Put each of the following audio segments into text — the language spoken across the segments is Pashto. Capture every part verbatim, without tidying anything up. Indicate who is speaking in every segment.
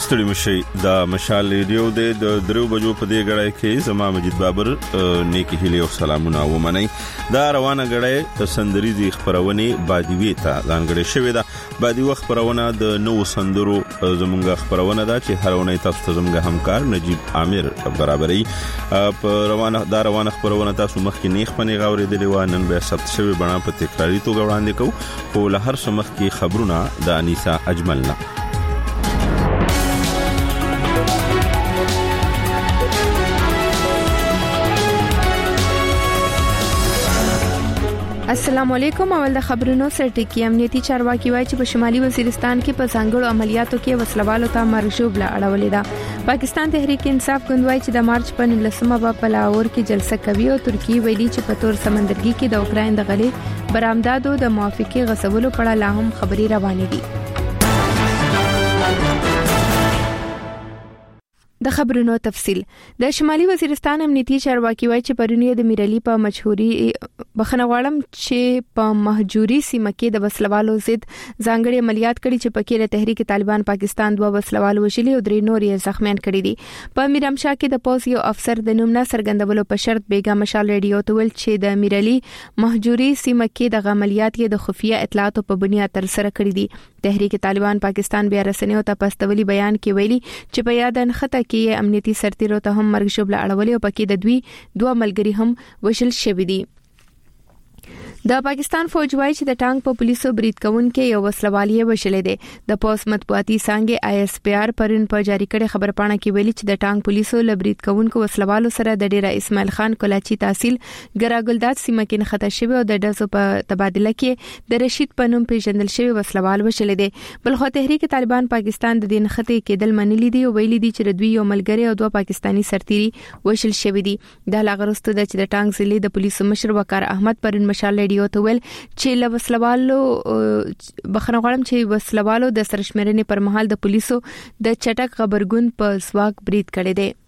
Speaker 1: ستړي مشي د مشال ریډیو د درو بجو په دې غړای کې زما مجید بابر نیکی هیله او سلامونه ومني. دا روانه غړای سندريزي خبرونه بادي ته ځانګړې شوې ده. بادي وخت خبرونه د نو سندرو زمونږ خبرونه ده چې هرونه تاسو ته زمونږ همکار نجیب عامر برابرۍ په روانه دا روانه خبرونه تاسو مخکې نیخ پنی غوړې د لیوانن به ثبت شوی بنا په تکراری توګه وړاندې کوو. په لهر سمخ کې خبرونه د انیسا اجملنا.
Speaker 2: السلام علیکم. اول د خبرونو سرټکی امنیتي چارواکي وایي چې په شمالي وزیرستان کې په ځانګړو عملیاتو کې وسلوالو ته مرجوب لا اړولې ده. پاکستان تحریک انصاف ګوند وایي چې د مارچ په نولسمه په لاهور کې جلسه کوي او ترکیه ویلي چې په تور سمندرګي کې د اوکراین د غلې برآمدادو د موافقه غصبولو په اړه لا هم خبري روانې دي. د خبرونو تفصيل. د شمالي وزیرستان امنیتي چارواکي وایي چې پرونی د میرلی په مشهوري بخنوالم چې په مهجوري سیمه کې د وسلوالو ضد ځانګړي عملیات کړي چې پکې د تحریک طالبان پاکستان دوه وسلوالو وشلي او درې نور یې زخمیان کړي دي. په میرامشاه کې د پولیس یو افسر د نوم نه سرګندولو په شرط بیګا مشال ریډیو ته ویل چې د میرلی مهجوري سیمه کې د عملیات یې د خفیه اطلاعاتو په بنیاد تر سره کړي دي. تحریک طالبان پاکستان بیا رسنیو ته پستولي بیان کې ویلي چې په یاد انخته کې امنیتي سرتیرو ته هم مرګ شوبله اړولې او پکې د دوی دوه ملګری هم وشل شوی دي. د پاکستان فوج وایي چې د ټانک په پولیسو برید کوونکې یو وسلوالي وشلې ده. د پوس مطبوعاتي څنګه آی اس پی آر پرون په جاری کړي خبر پاڼه کې ویلي چې د ټانک پولیسو لبرید کوونکو وسلوالو سره د ډیره اسماعیل خان کلاچی تحصیل ګراګلداد سیمه کې خطا شوی او د دزو په تبادله کې د رشید پنوم پیژندل شوی وسلوال وشلې ده. بلخو تحریک طالبان پاکستان د دین خطې کېدل منلي دي او ویلي دي چې دوی یو ملګری او دوه پاکستانی سرتيري وشل شوی دي. د لاغرستو د چې د ټانک ضلع د پولیسو مشر وقار احمد پرون مشال ریډیو ته ویل چې لوسلوالو بخنه غواړم چې وسلوالو د سرشمېرنې پر مهال د پولیسو د چټک خبرګون په سواک برید کړی دی.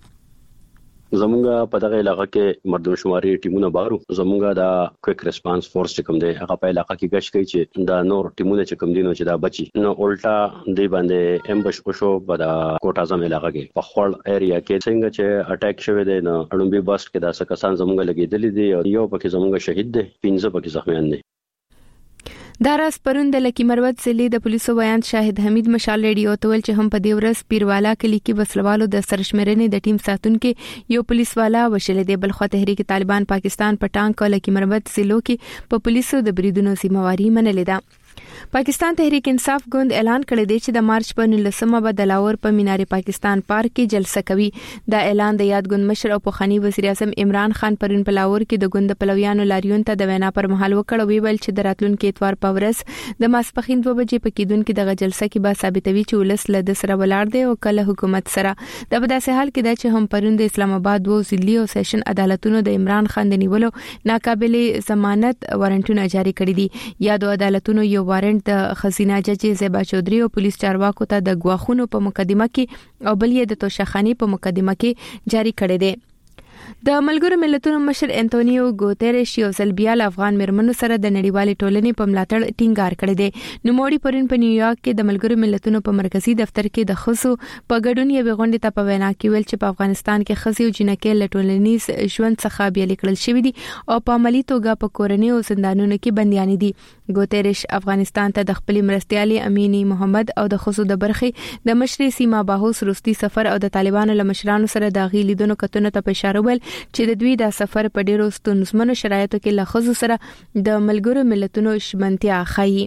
Speaker 3: زمونږه په دغه علاقې کې مردمشماري ټیمونه بارو زمونږه د کویک ریسپانس فورس چې کوم دی هغه په علاقې کې گشت کوي چې دا نور ټیمونه چې کوم دي نو چې دا بچي نو الټا دی باندې امبش وشو په د کوټ اعظم علاقې کې په خړ ایریا کې څنګه چې اٹیک شوه دی نو اړومبي باسټ کې دا څه کسان زمونږه لګیدل دي او یو پکې زمونږه شهید دی پنځه پکې زخمیان دي.
Speaker 2: داراس پرون د لکی مروت ضلع د پولیسو بیان شاهد حمید مشال ریډیو ته ویل چې هم په دې ورځ پیروالا کلی کې وسلوالو د سرشمېرنې د ټیم ساتونکو یو پولیس والا وشلې دی. بلخو تحریک طالبان پاکستان په ټانک لکی مروت ضلع کې په پولیسو د بریدونو ذمہواری منلې ده. پاکستان تحریک انصاف ګوند اعلان کړی دی چې د مارچ په نولسمه به د لاهور په مینار پاکستان پارک کې جلسه کوي. دا اعلان د یاد ګوند مشر او پخوانی وزیر اعظم عمران خان پرون په لاهور کې د ګوند پلویانو لاریون ته د وینا پر مهال وکړ او ویل چې د راتلونکو اتوار په ورځ د ماسپخین دوه بجې په کېدون کې دغه جلسه کې به ثابتوي چې ولس له د سره ولاړ دی او کله حکومت سره. د بداسه حال کې دا چې هم پرون د اسلام آباد وو ضلعي او سیشن عدالتونو د عمران خان د نیولو ناقابل ضمانت وارنټونه جاری کړی دي. یادو عدالتونو یو وارنټ د خزینه جج زیبا چودري او پولیس چارواکو ته د غواخونو په مقدمه کې او بل یې د توشخانی په مقدمه کې جاری کړی دی. د ملګرو ملتونو مشر انټونیو ګوتریش یو ځل بیا افغان مرمنو سره د نړیوالې ټولنې په ملاتړ ټینګار کړی دی. نو موړي پرون په نیویارک کې د ملګرو ملتونو په مرکزی دفتر کې د خصو په ګډون یو غونډه ته په وینا کې ویل چې په افغانستان کې خصي او جنکې له ټولنیز ژوند څخه بیا لیکل شوی دي او په عملی توګه په کورنۍ او زندانونو کې بنديان دي. ګوتریش افغانستان ته د خپل مرستيالي اميني محمد او د خصو د برخې د مشري سیمه باهوس روستي سفر او د طالبانو لمشرانو سره د غیلیدونو کتونه ته اشاره وکړه چې د دوی د سفر په ډیرو ستونزمنو شرایطو کې له خزو سره د ملګرو ملتونو شمنتیا خایي.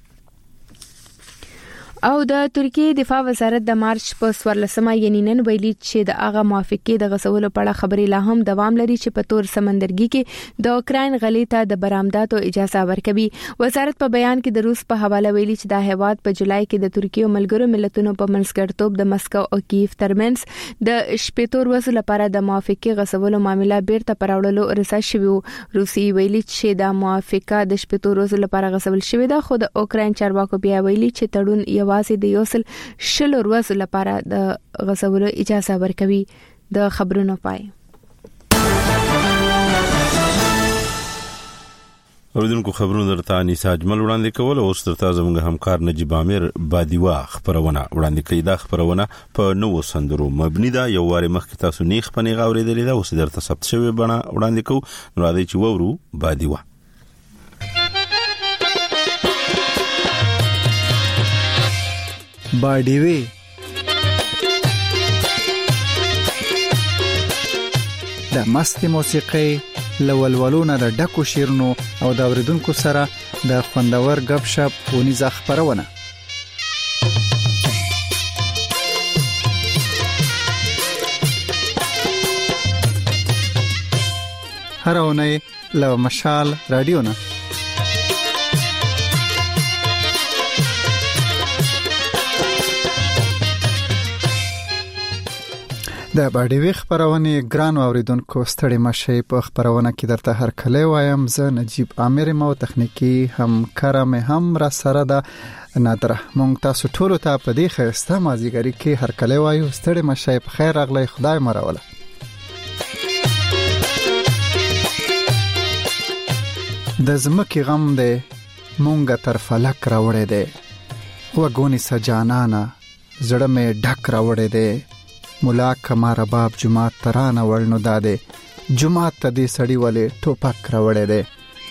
Speaker 2: او د ترکیه دفاع وزارت د مارچ په څوارلسمه یعنی نن ویلي چې د هغه موافقه د غسولو په اړه خبرې لا هم دوام لري چې په تور سمندرګي کې د اوکراین غلې ته د برآمداتو اجازه ورکوي. وزارت په بیان کې د روس په حواله ویلي چې د هیواد په جولای کې د ترکیه ملګرو ملتونو په منځګړیتوب د مسکو او کیف ترمنځ د شپږ ورځې لپاره د موافقه غسولو معاملې بیرته پراوړلو رسا شوی. روسي ویلي چې د موافقه د شپږ ورځې لپاره غسول شوی ده خو د اوکراین چارواکو بیا ویلي چې تړون یو واسي د یوسل شل ورځې لپاره د غسولو اجازه ورکوي. د خبرونو پای
Speaker 1: اوریدونکو خبرونه درته انیس اجمل وړاندې کول او سترتا زموږ همکار نجیب عامر بادیوا خبرونه وړاندې کوي. دا خبرونه په نوو سندرو مبني ده. یو واره مخکې تاسو نیخ پنې غوړېدلې ده، اوس درته ثبت شوی بڼه وړاندې کوو. نو راځي چې وورو بادیوا.
Speaker 4: بادیوي د مستي موسیقي لولولونه د ډکو شیرونو او د اوریدونکو سره د خوندور غب شپ ونیزه خبرونه. هر اونۍ له مشال رادیو نه د باډیوي خبرونه ګران اوریدونکو ستړي مشه په خبرونه کې درته هر کله وایم. زه نجیب عامر مو تخنیکی همکار مې هم را سره ده نادره. مونږ تاسو ټول ته په دې خسته مازیګری کې هر کله وایو ستړي مشه په خیر راغلی، خدای مروله. د زمکه غم دې مونږ تر فلک راوړې ده، وګونی سجانانا زړه مې ډک راوړې ده. مولا کما رباب جمعات ترانه ورنو داده، جمعات ته دې سړی ولې ټوپک راوړې ده.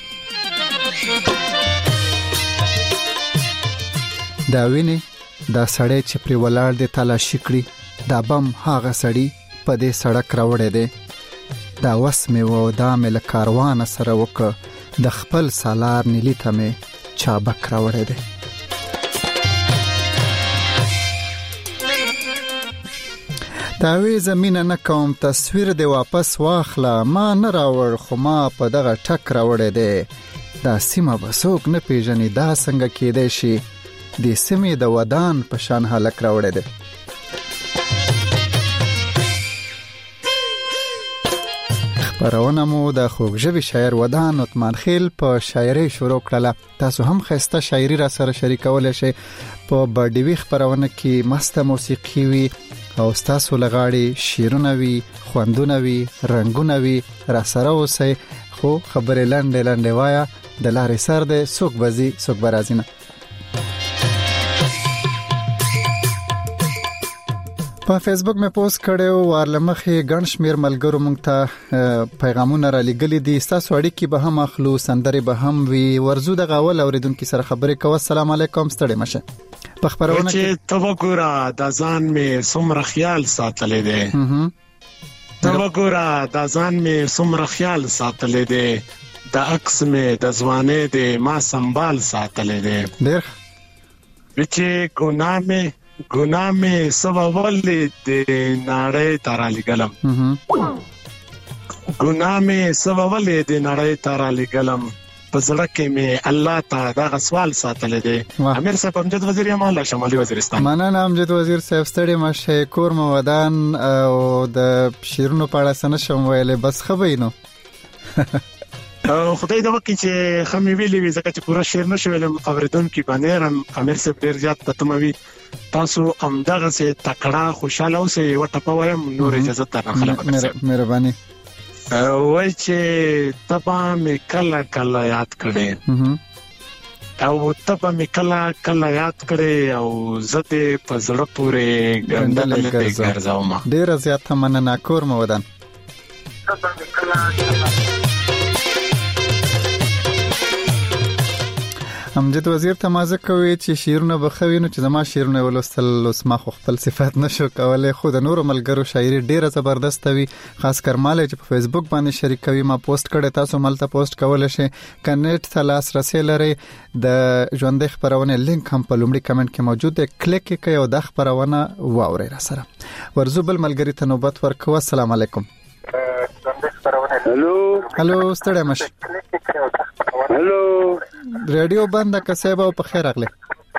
Speaker 4: دا ویني دا سړی چې پر ولاړ دې تلاشي کړی، دا بم هاغه سړی په دې سړک راوړې ده. دا وس مې و دا مې له کاروان سره وک، د خپل سالار نیلی ته مې چابک راوړې ده. داوی زمینه نه کوم تصویر دی واپس واخله، ما نه راوړ خو ما په دغه ټک راوړې ده. دا سیمه بسوک نه پیژني، دا څنګه کېدای شي د سیمې د ودان په شان هلک راوړې ده. خبرونه مو د خوږژبي شاعر ودان عثمان خیل په شاعري شروع کړله. تاسو هم خسته شاعري را سره شریکولای شئ. په باډیوي خبرونه کې مست موسیقي وي او تاسو لغاړي شیرونه وي، خوندونه وي، رنگونه وي. را سره اوسئ، خو خبرې لاندې لاندې وایا د لارې سر ده، څوک بزي څوک برازینه. په فیسبوک مې پوسټ کړو ورلمخې ګڼ شمیر ملګرو مونږ ته پیغامونه را لګلې دي. تاسو اړیکې به هم اخلو، سندرې به هم وي. ورزو د غاول اوریدونکو سره خبرې کوو. السلام علیکم، ستړي مشه. په خبرونه کې
Speaker 5: ته وګوره د ځان مې څومره خیال ساتلې ده، ته وګوره د ځان مې څومره خیال ساتلې ده، د عکس مې د ځوانې ده ما سنبال ساتلې ده.
Speaker 4: ډېر
Speaker 5: چې ګناه مې ګناه مې سبا ولې د نړۍ ترالي ګلم، ګناه مې سبا ولې د نړۍ ترالي ګلم، پزړه کې مې الله تعالی دا سوال ساتل دي. امیر صاحب امجد وزیر یم الله شمالي وزیرستان. مننه امجد وزیر صاحب، ستړي مشه. کور مو ودان او د شیرونو په اړه سن شم ویلې بس خبرینو. خدای دا وکړي چې خمې ویلې وي، ځکه چې پورا شعر نشو ویلم. اوریدونکو باندې امیر صاحب ډیر زیات تتموي. تاسو امدغه سي تکړه خوشاله اوسئ. وټه پویم نور اجازه ته خلک. مهرباني. وای چې تبا مې کله کله یاد کړې او تبا مې کله کله یاد کړې او زته په زړه پورې ګندلې ګرځاوم. ډیر زیات مننه. کور مو ودان. تبا مې کله امجد وزیر ته مازه کوي چې شیرونه بخوینو چې زما شیرونه ولستل اوس ما خو خپل صفات نشو کولای. خو د نور ملګرو شاعري ډیره زبردست وي، خاص کر مال چې په فیسبوک باندې شریکوي. ما پوسټ کړی، تاسو ملته پوسټ کولای شئ. کنیکټ تلاس رسې لري. د ژوند خبرونه لینک هم په لومړي کمنټ کې موجود دی، کلیک کړئ او د خبرونه واورئ. را سره ورزو بل ملګری ته نوبت ورکوه. السلام علیکم.
Speaker 6: هلو
Speaker 4: هلو، ستړي مشه.
Speaker 6: هلو،
Speaker 4: ریډیو بنده که صاحب او په خیر اغله.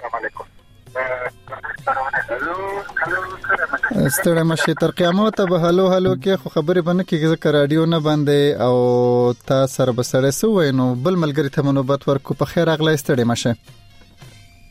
Speaker 4: ستړي مشه. تر قیامت به هلو هلو کې خو خبرې باندې کې ځکه رادیو نه باندې او تا سره بسړې سو وینو. بل ملګری ته نوبت ورکو. په خیر اغله. ستړي مشه.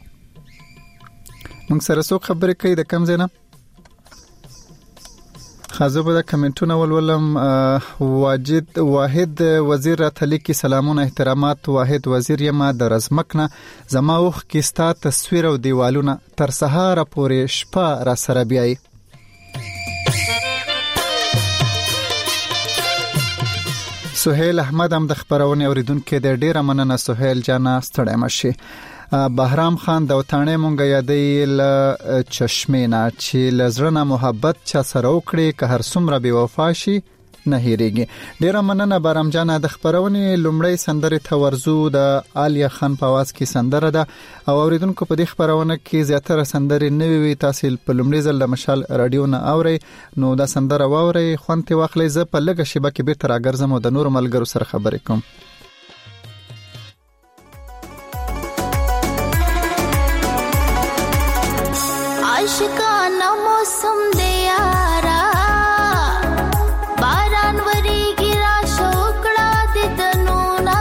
Speaker 4: موږ سره څو خبرې کوي د کم زینه. خازو په کمنټونه ولولم. واجد واحد وزیر راتلی کی سلامونه احترامات. واحد وزیر یما د رزمکنه زما وخ کیستا تصویر او دیوالونه تر سهار پورې شپه را سره بیاي. سهیل احمد هم د خبرونه اوریدونکو د ډیره مننه سهیل جانا ستړی مشي. بهرام خان د وطنې مونږه یادې ل چشمینا چې لزرنه محبت چا سره وکړي که هر څومره بي وفا شي نه هېریږي. ډیره مننه بهرام جانا. د خبرونه لومړی سندره تورزو د آلیا خان په आवाज کې سندره ده او اوریدونکو په دې خبرونه کې زیاتره سندره نوي وي. تاسو په لومړي ځل د مشال رادیو نه اوري نو دا سندره واوري خوانته واخلې. ز په لګه شبکه کې به تر اگرزم او د نور ملګرو سره خبرې کوم.
Speaker 7: आशिकाना मौसम दे यारा बारान वरी गिरा शोकड़ा दे तनूना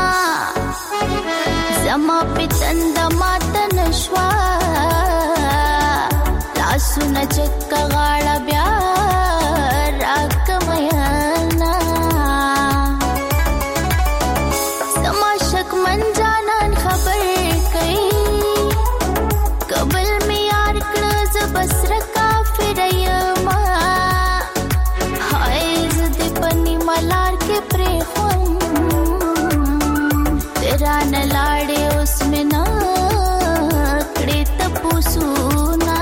Speaker 7: जमा पितंद मातन श्वा लासु न चक्का गाड़ा ब्या राकमयाना समाशक मन जानन खबर कई कबल बसर काफिर यमा हाय ज़द पनी मलार के प्रेम तेरा न लाड़े उसमें ना कड़े तपुसूना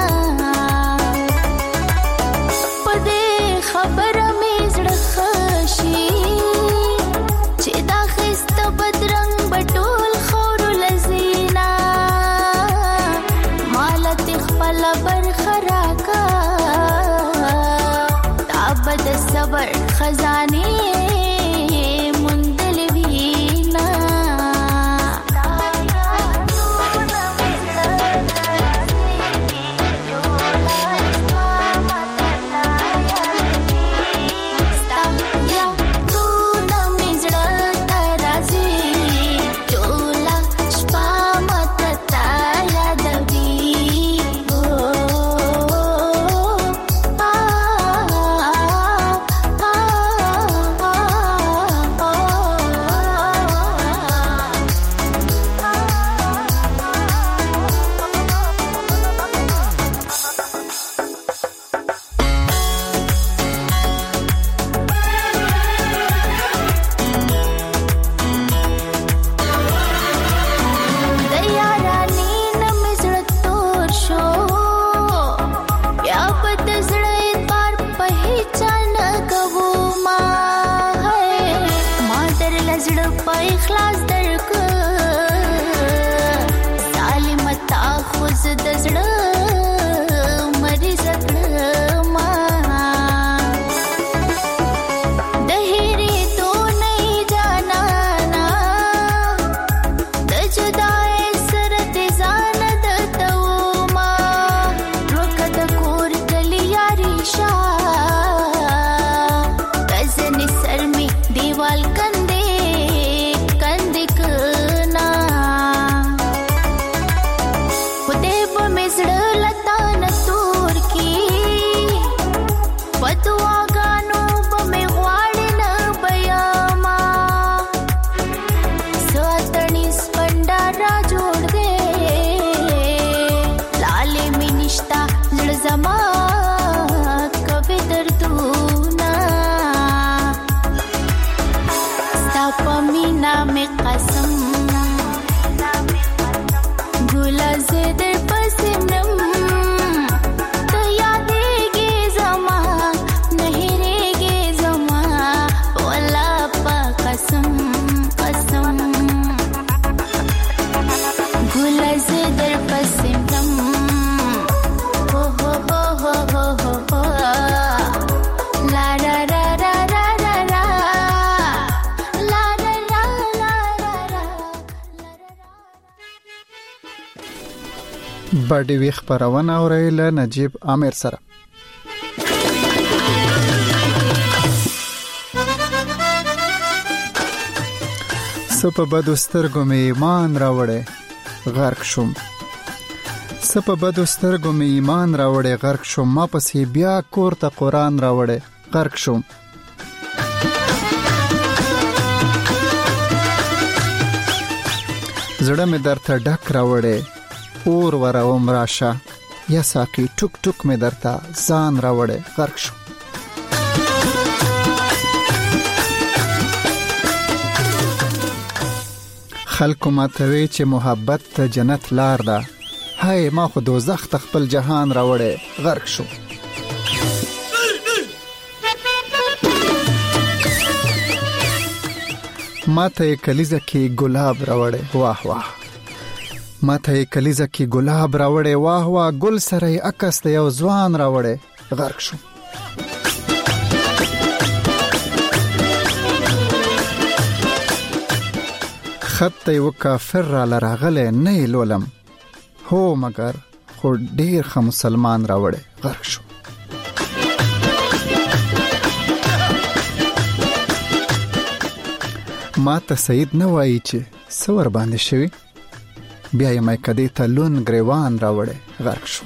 Speaker 7: पदे खबर में ज़ड़खशी चिदा खिस्त बदरंग बटोल खौर लजीना मालत खपल खराका ताबद सबर खजाने मुंदलवीना
Speaker 4: باډي وی خبرونه اورېله نجيب عامر سره. سپ بدو سترګو می ایمان راوړې غرق شوم. س سپه بدو سترګو می ایمان راوړې غرق شوم ما پسې بیا کور ته قرآن راوړې غرق شوم زړه می درته ډک راوړې اور وروم راشه یا ساقي ټوک ټوک می درته ځان راوړې غرق شوم خلکو ماتوي چې محبت ته جنت لار ده هاي ما خو دوزخ ته خپل جهان راوړې غرق شو ما ته کلیزه کې ګلاب راوړې واه واه ما ته کلیزه کې ګلاب راوړې واه واه ګل سره عکس ته یو ځوان راوړې غرق شو خط یو کافر را لراغله نه لولم هو مگر خو ډیر خ مسلمان راوړې غرق شو ما ته سید نه وایي چې سور باندې شوی بیا یې مې کدی ته لون گریوان راوړې غرق شو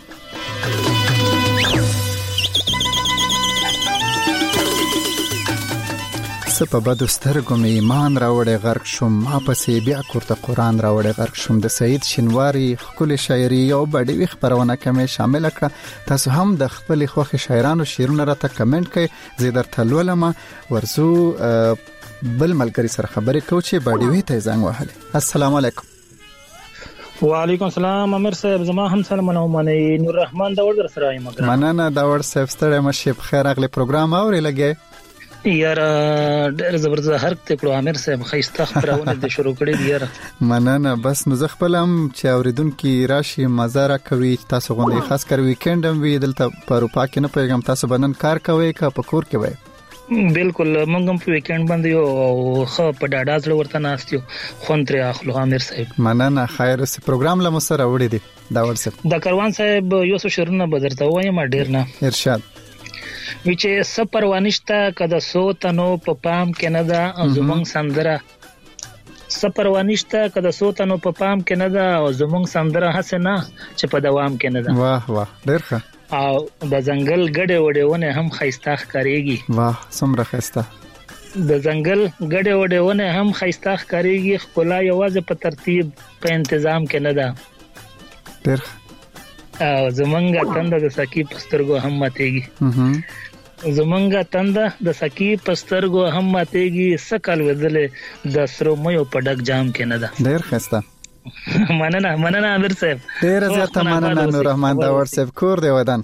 Speaker 4: سپه بدو سترګو می ایمان راوړې غرق شوم ما پسې بیا کورته قرآن راوړې غرق شوم د سید شینواری خپل شاعري یو بډې خبرونه کمه شامل کړه تاسو هم د خپل خوخي شاعرانو شعرونه راته کمنټ کړئ زه درته لولم ورزو بل ملګری سره خبرې کو چې بډې ته زنګ وهلې السلام علیکم
Speaker 8: وعلیکم السلام امیر صاحب زما هم سلام منه نور رحمان داور در سره یم
Speaker 4: مننه داور صاحب ستړی مشه بخیر اغلی پروګرام اوري لګي
Speaker 8: یار ډېر زبردست هر ته کړو امیر صاحب خیسته خبرونه د شروع کړې دی یار
Speaker 4: مننه بس نو زخپلم چې اوریدونکو راشي مزاره کوي تاسو غونډه خاص کر ویکند هم وی دلته په اروپا کې نه پیغام تاسو بنن کار کوي کا پکور کې وای
Speaker 8: بالکل موږ هم په ویکند باندې یو خو په ډاډا ځل ورته ناستیو خونتره اخلو امیر صاحب
Speaker 4: مننه خیر سي پروګرام لمو سره وړي دي دا ورسه
Speaker 8: د کاروان صاحب یو څه شرونه بدرته وایم ډیر نه
Speaker 4: ارشاد
Speaker 8: وچې سفر وانشتا کده سو تنو په پام کې نه ده زمونږ سندره سفر وانشتا کده سو تنو په پام کې نه ده او زمونږ سندره حسنه چې په دوام کې نه ده
Speaker 4: واه واه ډیر ښه
Speaker 8: او د ځنګل ګډه وډهونه هم خيستا ښکاریږي
Speaker 4: واه څومره خيستا
Speaker 8: د ځنګل ګډه وډهونه هم خيستا ښکاریږي خپل یوازې په ترتیب په تنظیم کې نه ده
Speaker 4: ډیر
Speaker 8: او زمونږه تند د سکی پسترګو هم ماتېږي زمونږه تند د سکی پسترګو هم ماتېږي سکل ودلې د سرو مې په ډک جام کې نه ده
Speaker 4: ډیر خسته
Speaker 8: مننه مننه امیر صاحب
Speaker 4: ډیر زیاته مننه نور رحمان داور صاحب کور دی ودان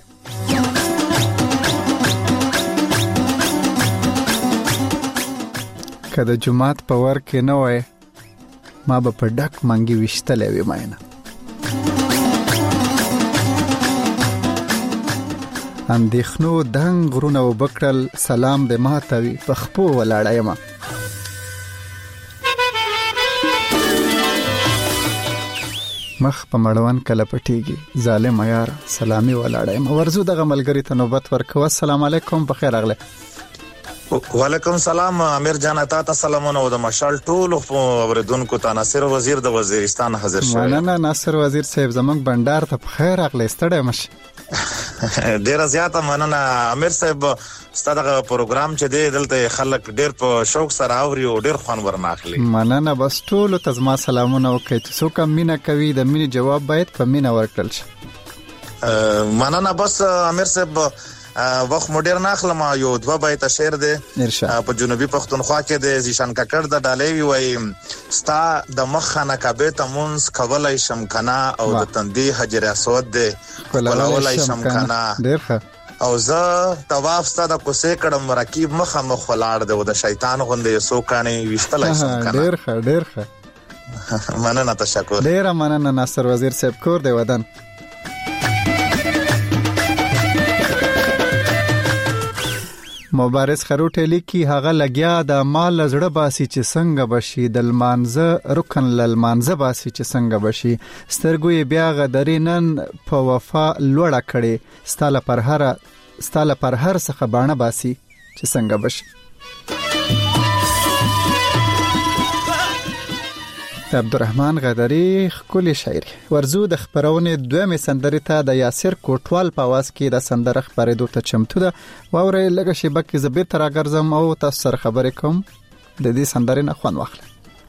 Speaker 4: کله جمعات په ور کې نه وای ما به په ډک منګي وشتلې وې ماینه اندېخنو دنګ غرونه وبکړل سلام دې ماتوي په خپو ولاړایم مخ په مړوان کله پټيږي ظالم یار سلامي ولاړایم ورزو دغه ملګری ته نوبت ورکو السلام علیکم بخیر اغله
Speaker 9: وعلیکم السلام امیر جان تا سلامونه او د مشال ټول اوریدونکو ته ناصر وزیر د وزیرستان حاضر شوی
Speaker 4: مننه ناصر وزیر صاحب زمونږ بندر ته بخیر اغله ستړی مش
Speaker 9: ډیر زیاته مننه امیر صاحب ستاسو پروګرام چې دی دلته خلک ډیر په شوق سره اوري او ډیر خوان ورناخلي
Speaker 4: مننه بس ټول ته زما سلامونه وکړئ چې څوک مینه کوي د مینې جواب باید په مینه ورکړل شي
Speaker 9: مننه بس امیر صاحب وخت مډر ناخلم یو دوا بیت شعر دی په جنوبي پښتونخوا کې د زیشان ککړ د ډالې وی ستا د مخانه کبه ته مونږ کولای شم کنا او د تندې حجر اسود دی کولای شم کنا
Speaker 4: ډیر ښه
Speaker 9: او زه طواف ستاسو کوسه کړم رقیب مخه مخ ولاړ دی د شیطان غوندې سو کانی وشتلای شم کنا
Speaker 4: ډیر ښه ډیر ښه
Speaker 9: مننه تشکر
Speaker 4: ډیر مننه ناصر وزیر صاحب کور دی ودان مبارز خروټه لیکي هغه لګیا د مال زړه باسي چې څنګه بشي د لمانځه رکن للمانځه باسي چې څنګه بشي سترګو بیا غدرینن په وفا لوړه کړي ستاله پر هر ستاله پر هر څه باڼه باسي چې څنګه بشي عبدالرحمن غداری خپل شاعري ورزو د خبرونه دویمه سندرې ته د یاسر کوټوال په आवाज کې د سندره خبرې دوه چمتو ده واورې لګه شی بکې زبیر تر اگرزم او تاسو سره خبرې کوم د دې سندرې نه خوان واخله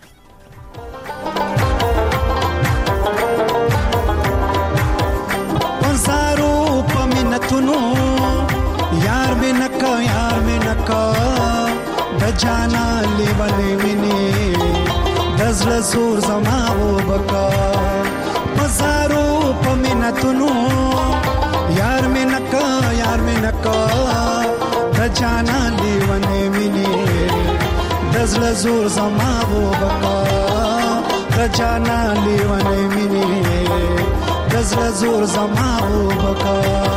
Speaker 10: وزارو پمنتونو یار مې نکا یار مې نکا د جانا لیوانې ویني دزل زور زما وبکا وزارو پمنتونو یار مې نکا یار مې نکا د جانا لیوانې ویني دزل زور زما وبکا د جانا لیوانې ویني دزل زور زما وبکا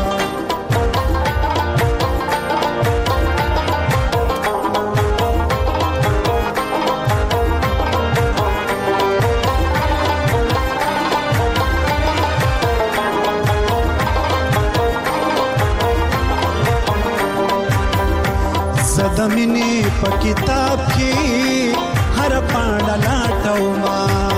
Speaker 10: زدمینی په کتاب کې هر پاڼه لاټو ما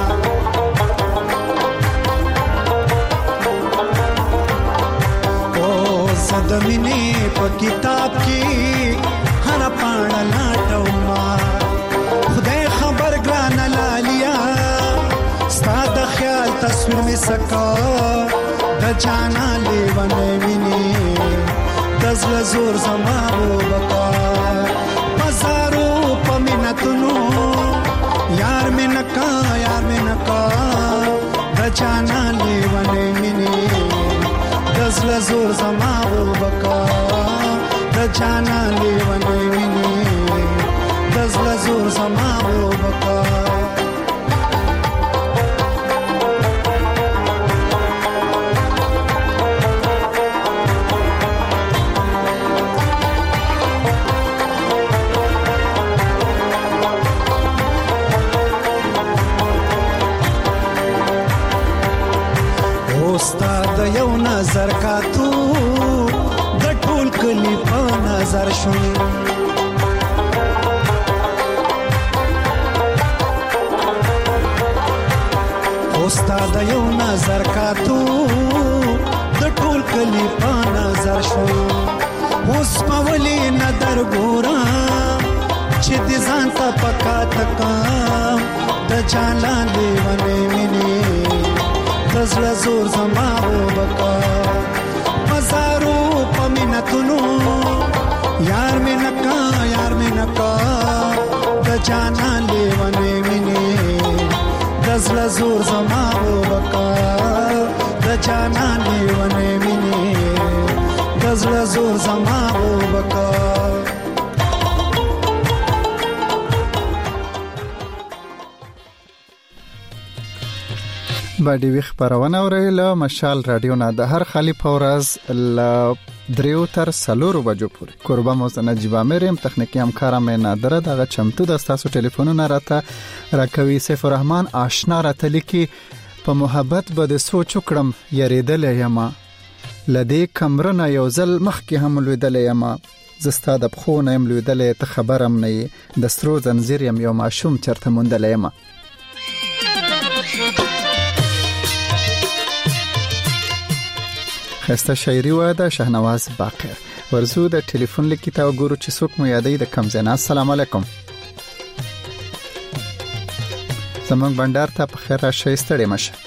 Speaker 10: او زدمینی په کتاب کې هر پاڼه لاټو ما خدای خبر ګران لالیا ستاد خیال تصویر می سکا د جانا لیوانې ویني دزل زور زما وبکا بازارو پمنتونو یار مې نکا یار مې نکا د جانا لیوانې ویني دزل زور زما وبکا د جانا لیوانې ویني دزل زور زما وبکا استاد یو نظر کاتو د ټول کلی په نظر شو استاد یو نظر کاتو د ټول کلی په نظر شو اوس په ولي نظر ګورا چې دې ځان ته پکا تکا د جانا لیوانې ویني دزل زور زما وبکا بازارو پمنتونو یار مې نکا یار مې نکا د جانا لیوانې ویني دزل زور زما وبکا د جانا لیوانې ویني دزل زور زما وبکا
Speaker 4: باندې وی خبرونه اورېله مشال رادیو نه د هر خالی فورز ل دریو تر سلورو بجو پورې قربا موزه نجيب امرم تخنیکی همکارم نادره دغه چمتو د تاسو ټلیفونونه راته راکوي سیف الرحمن آشنا راته لیکي په محبت به د سوچ وکړم یریدل یما لدې کمرنه یو ځل مخکې هم لیدل یما زستا د بخونه هم لیدل ته خبرم نه د سترو زنجیر یم یو ماشوم چرته مونډل یما خسته شاعري و د شهنواز باقر ورزو د ټلیفون لیکي تا وګورو چې څوک مو یادې د کم زینا السلام علیکم زمونږ بندر ته په خیر راشي ستړي مشه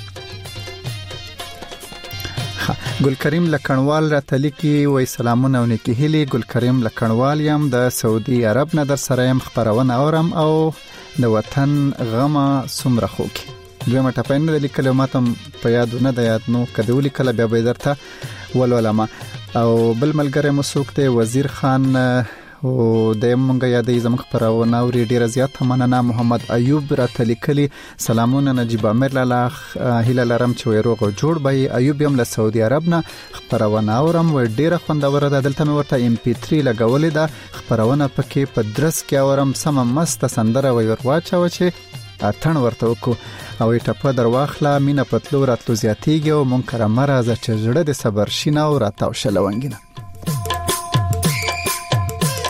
Speaker 4: ګل کریم لکنوال را تلیکي وای سلامونه او نیکی هلي ګل کریم لکنوال یم د سعودي عرب نه در سره يم خبرونه اورم او د وطن غمه سمره خوکي دوی مټپاین د لیکلو ماتم په یاد نه د یاد نو کده لیکل بیا به درته ولولما او بل ملګری مسوک ته وزیر خان او د مونږه یادې زموږ پرونه او ډیر زیات مننه محمد ایوب را تلیکلی سلامونه نجيب امر لاله هیله لرم چې وروغه جوړ بای ایوب یم له سعودي عرب نه خبرونه اورم و ډیره خوندوره ده دلته مې ورته ام پی تھری لګولې ده خبرونه پکې په درس کې اورم سم مست سندره وي ورواچو چې اتن ورته وکړو او ټپه درواخله مینا پتلو راتلو زیاتیږي او مونږ کرامه راځه چې جوړه د صبر شینه او راتاو شلونګینه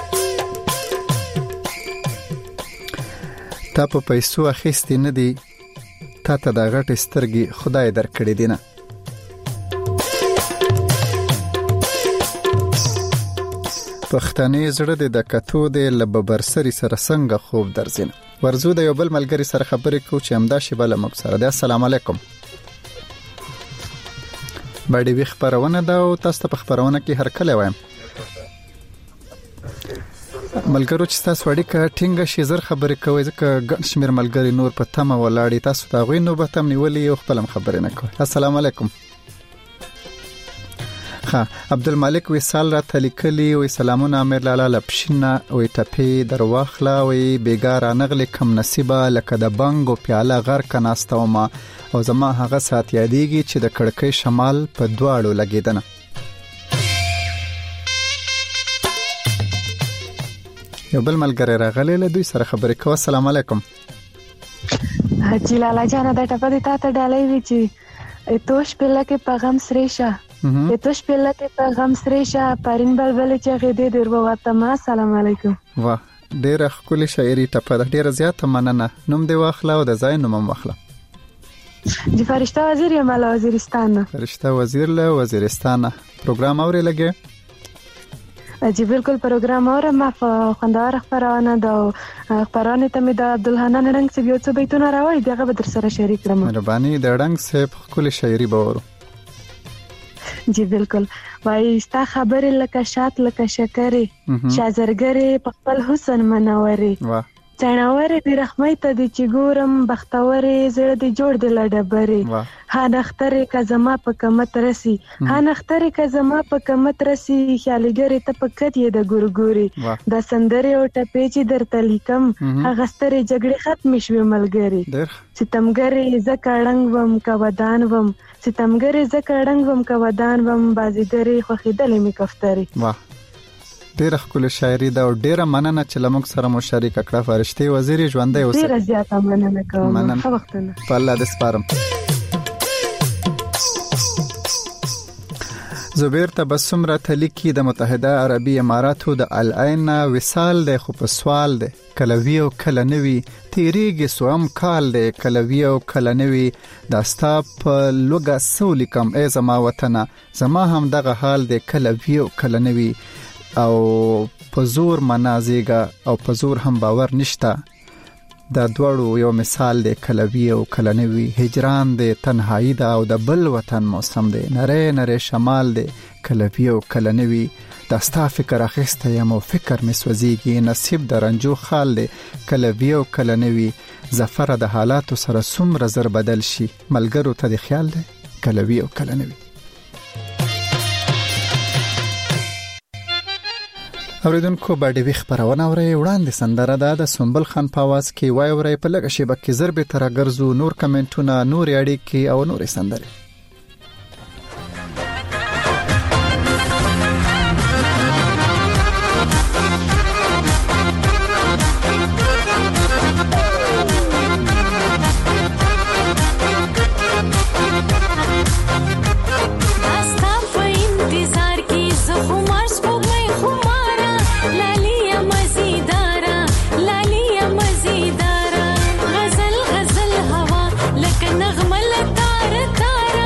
Speaker 4: تا په پیسو اخیستې نه دی تا ته د غټ سترګې خدای درکړې دي نه. پښتنې زړه د کتو د لببرسری سره څنګه خوب درځین. ورزو د یو بل ملګری سره خبرې کو چې همدا شی بل موږ سره ده. السلام علیکم. باندې وی خبرونه دا او تاسو په خبرونه کې هر کله وایم ملګرو چې تاسو وړي ک ټینګه شي زر خبرې کوي ځکه ګڼ شمیر ملګری نور په تمه ولاړی تاسو دا غوي نو به تم نیولې او خپل خبرې نه کوي. السلام علیکم. ها عبدالملک وصال را تلیکلی وی سلامونه امیر لاله لپشنه وی ټپی درواخلا وی بیګار نغلی کم نصیبه لکه د بنګ او پیاله غر کناستو ما او زما هغه سات یادېږي چې د کړکۍ شمال په دواړو لګیدنه. یو بل ملګری راغلی له دوی سره خبرې کوه. السلام علیکم.
Speaker 11: حاجی لالا جان د ټپه د تا ته ډالۍ وی چې توش پله کې پیغام سریشه توش پله کې پیغام سریشه پرین بلبل چې غېدې درو واته. ما السلام علیکم. واه ډېر ښکلي شاعري ټپه ده. ډېر زیات مننه. نوم دی واخله او د ځای نوم واخله. جی فرشته وزیر یم له وزیرستان. فرشته وزیر له وزیرستان. پروګرام اوري لګي؟ جی بالکل پروګرام اورم. ما خوندور خبرونه د خبرونه ته مې د عبدالحنان رنګ څخه یو څه بیتونه راوړي دغه به در سره شریک کړم. مهرباني. د رنګ څخه خپل شاعري باور. جی بالکل. وای ستا خبرې لکه شات لکه شکرې شازرګرې په خپل حسن منورې. واه څناورې د رحمت ته د چې ګورم بختورې زړه د جوړ د لډبرې. ها نخترې که زما په کمت رسی ها نخترې که زما په کمت رسی خیالګرې ته په کت یې د ګورګوري د سندرې او ټپې چې درته لیکم هغه سترې جګړې ختمې شوې ملګري. ستمګرې زه کړنګ وم که ودان وم ستمګرې زه کړنګ وم که ودان وم بازیګرې خوښېدلې مې کفترې. واه ډیره ښکلې شاعري ده او ډیره مننه چې لموږ سره مو شریک کړه. فرشتي وزیر ژوندۍ اوسه. ډیره زیاته مننه کوم. ښه وختونه. په الله دې سپارم. زبیر تبسم را تلیکی د متحده عربی اماراتو د العین وصال ده خو په سوال ده کلوی او کله نوی تیریږي سوم کال ده کلوی او کله نوی د استاپ لوګه سولې کم ای زما وطن زما هم دغه حال ده کلوی او کله نوی او په زور منازیګه او په زور هم باور نشته. دا دوړو یو مثال دی کلوی او کلنوی هجران دی تنهایی ده او د بل وطن موسم دی نره نره شمال دی کلوی او کلنوی دستا فکر اخسته یم او فکر مسوزیږي نصیب د رنجو خال دی کلوی او کلنوی زفر د حالاتو سره څومره زر بدل شي ملګرو ته د خیال دی کلوی او کلنوی. اوریدونکو باندې وی خبرونه اوري وړاندې سندره ده د سنبل خان په आवाज کې وای اوري په لګه شی بکې ضرب تر غرزو نور کمنټونه نور اړي کې او نور سندره.
Speaker 12: غزل غزل هوا لکه نغمه لتار تار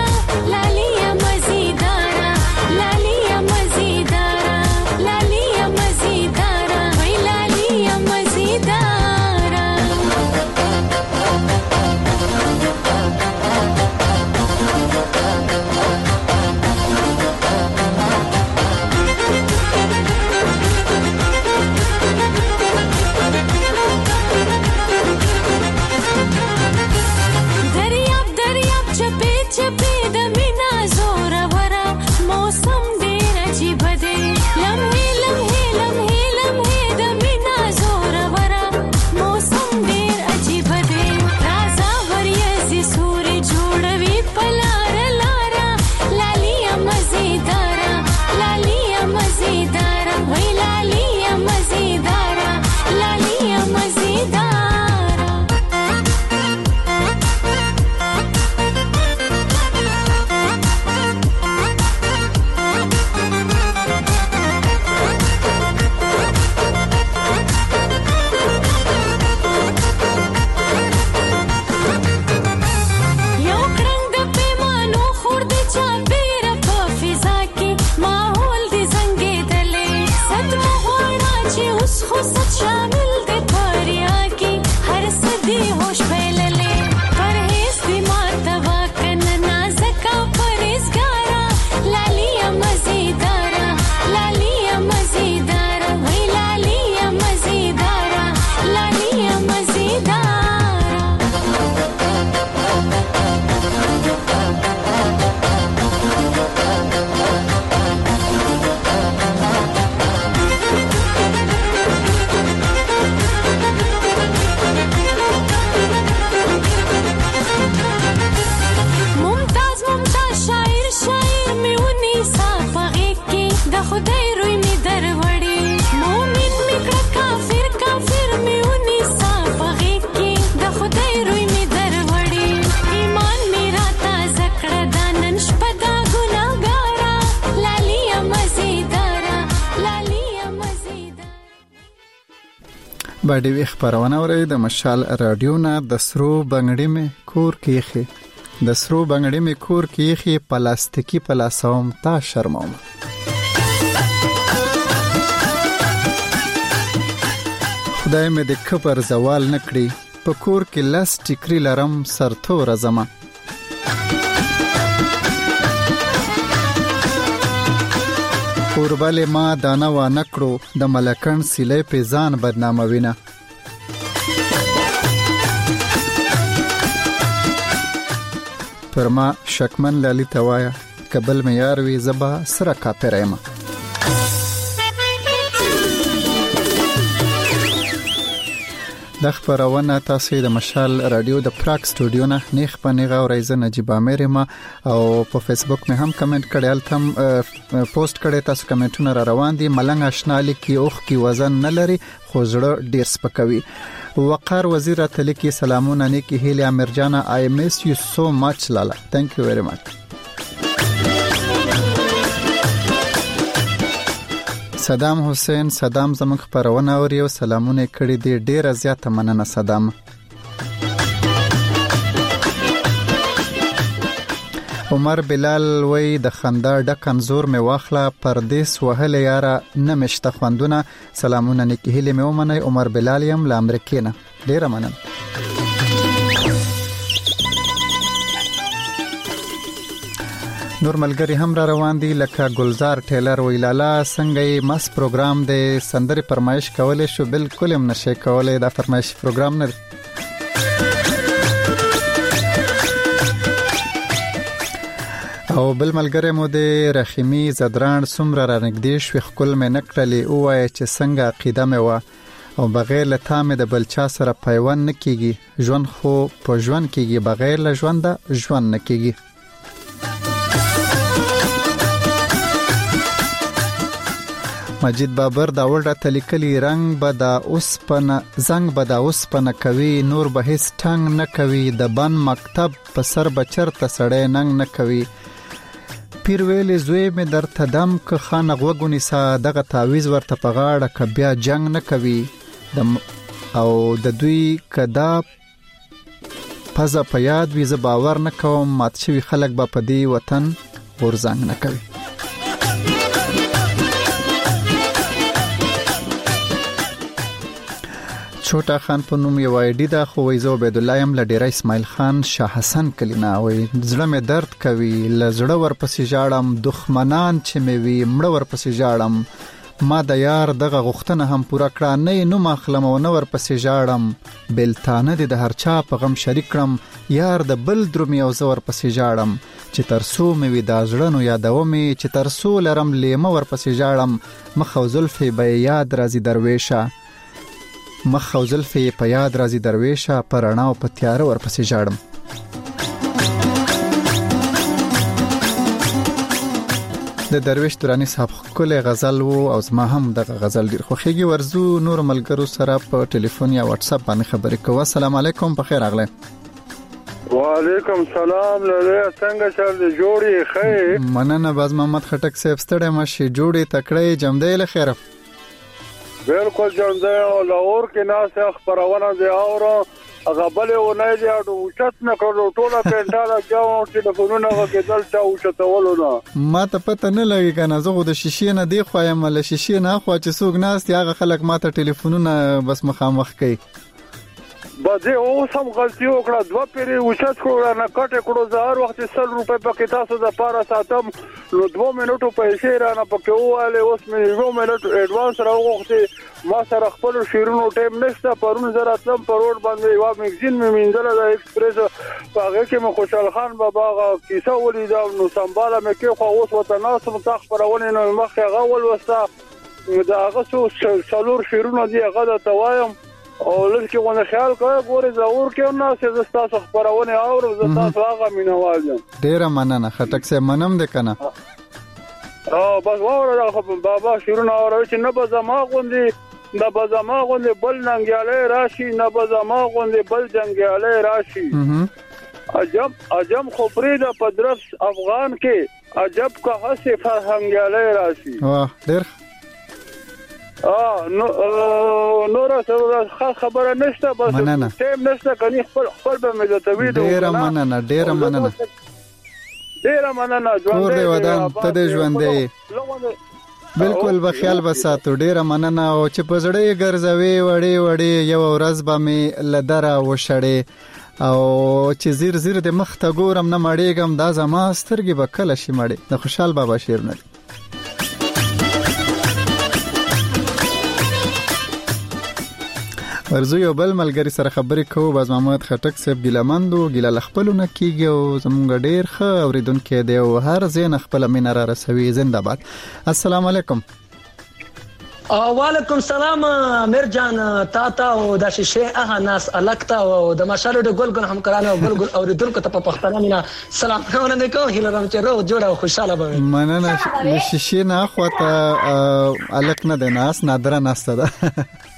Speaker 12: خصت شامل دے پریا کی ہر صدی ہوش پھیللے پرہیز بیمار دوا کننا زکا پرہیزگارا لالیا مزیدارا لالیا مزیدارا وی لالیا مزیدارا لالیا مزیدارا خدای روی می دروړي مومن می کړه کافر کافر می ونی صافغه کی د خدای روی می دروړي ایمان می را تازه کړه دانن شپدا ګناګارا لالیا مزیدارا لالیا مزیدارا
Speaker 4: باندې وی خبرونه ورې د مشال رادیو نه د سرو بنگړې می کور کیخي د سرو بنگړې می کور کیخي پلاستیکي پلاسوم تا شرموم خدای مې د کبر زوال نکړي په کور کې لاس ټیکري لرم سرتور زما اوربل ما دانا و نکړو د ملکن سیلې په ځان بدناموینه پرما شکمن لالی توایا قبل مې یار وی زبا سره کا پرېما د خبرونه تاسو د مشال رادیو د پراک سټوډیو نه نیخ په نیغه او رئیس نجیب امیر ما او په فیسبوک مې هم کمنټ کړی التم پوسټ کړی تاسو کمنټونه را روان دي ملنګ آشنالي کی اوخ کی وزن نه لري خو زړه ډیر سپکوي وقار وزیر اتلکی سلامونه نیکی هیلیا مرجانا آی مس یو سو مچ لالا ثانک یو ویری مچ صدام حسین صدام زموږ خبرونه اوري او سلامونه کړي دي ډیره زیاته مننه صدام عمر بلال وای د خندا ډک انزور می واخله پردیس وهل یاره نمشته خوندونه سلامونه نیکی هلی می ومنه عمر بلال یم ل امریکا نه ډیره مننه نور ملګری هم را روان دي لکه گلزار ټیلر ویلالا څنګه مس پروګرام د سندري فرمایش کولې شو بالکل هم نشه کولې دا فرمایش پروګرام نه او بل ملګری مو د رحیمی زدران سمره را نګدې شو خپل مې نکړلې او وای چې څنګه عقیده مې و او بغیر له تامه د بلچا سره پیوند نکېږي ژوند خو په ژوند کېږي بغیر له ژوند ژوند نکېږي مجید بابر دا ولډه تلیکلی رنگ به دا اوسپنه زنګ به دا اوسپنه کوي نور به هیڅ ټنګ نه کوي د بن مکتب په سر بچرته سړی ننګ نه کوي پیر ویلې زوی مې درته دم که خان غوګونی سا دغه تعویز ورته په غاړه ک بیا جنگ نه کوي او د دوی کدا پزا په یاد وی ز باور نه کوم مات شوی خلک به په دی وطن غورځنګ نه کوي छोटा خان په نوم یو آیډي دا خو وایزو عبد الله یم لډیر اسماعیل خان شاه حسن کلینا وای زړه مې درد کوي لزړه ورپسې جاړم دښمنان چې مې وی مړه ورپسې جاړم ما د یار دغه غختنه هم پورا کړه نه نو مخلم او نو ورپسې جاړم بلتانه د هر چا په غم شریک کړم یار د بل درومي او زور پسې جاړم چې ترسو مې وی دا زړنو یادومې چې ترسو لرم لیمه ورپسې جاړم مخ او زلفې به یاد راځي درویشه مخ او زلفې په یاد راځي درویشه پرانا او په تیار ورپسې جاړم د درویش درانی صاحب کله غزل وو او زما هم د غزل ډیر خوخيږي ورزو نور ملګرو سره په ټلیفون یا واتس اپ باندې خبرې کوو السلام علیکم په خیر اغله
Speaker 6: وعلیکم سلام لله څنګه چل جوړي خیر
Speaker 4: مننه باز محمد خټک صاحب ستړی ماشي جوړي تکړه جمدې له خیر
Speaker 6: بالکل جمدې او لاور کې ناس خبرونه دی او هغه بلې و نه دی او چت نه کړو ټوله پینټاله جاو ټلیفونونه وکړل چا او چتولو نه
Speaker 4: ما ته پته نه لګی کنه زه د شیشې نه دی خو یم له شیشې نه خو چې څوک ناست هغه خلک ما ته ټلیفونونه بس مخامخ کوي
Speaker 6: بده او سم غلطي وکړه دوه پیری وشت کړو نه کټه کړو زهر وخت سل روپے پکې تاسو د پاره ساتم نو دوه منټو پیسې را نه پکې واله اوس مې یو منټ اډوانس راوغوښتي ما سره خپل شیرونو ټیم نشته پرون زرا تم پروډ باندې یو میگزین مې منځله د ایکسپریس هغه کې مې خوشحال خان بابا کیسه ولیدا نو سمباله مې کې خو اوس وته ناسم تخ پرونه نو مخ هغه ول وستا دا هغه څو څلور شیرونو دی هغه د توایم او لکه ونه خیال کوي ګوري زاور کې نو څه تاسو خبرونه اورو زه تاسو هغه مينوال یم
Speaker 4: ډیر مننه خټک سه منم د کنه
Speaker 6: او بس وره خو بابا شیرونه اورو چې نه به زما غوندي نه به زما غوندي بل ننګیاله راشي نه به زما غوندي بل جنگیاله راشي عجب عجب خو پرې د پدرس افغان کې عجب کا هسه فرهنګیاله راشي
Speaker 4: واه ډیر
Speaker 6: اه نو نور څه خبره نشته بس ټیم نشته کني خپل خپل به مې ته ویډیو
Speaker 4: ډیر مننه ډیر مننه
Speaker 6: ډیر مننه
Speaker 4: ژوند دې ودان ته دې ژوند دې بالکل به خیال وساتو ډیر مننه او چې په زړه ګرځوي وړي وړي یو ورځ به مې لدره وشړې او چې زیر زیر د مخ ته ګورم نه مړېږم دا زما سترګې به کله شي مړې د خوشحال بابا شعرونه ورزو یو بل ملګری سره خبرې کوو باز محمد خټک صاحب ګیلمندو ګیله خپلونه کیږي او زمونږ ډیر ښه اوریدونکو دی او هر زین خپل مين را رسوي زنده‌باد السلام علیکم
Speaker 13: وعلیکم السلام امیر جان تا تا او د شیشه اه ناس الکتا او د مشالو د ګل ګل همکارانو ګل ګل اوریدونکو ته په پښتنه مینا سلام ونه کوم هیلرم چې رو جوړه خوشاله به
Speaker 4: مننه د شیشه نه خواته الک نه د ناس نادره ناسته ده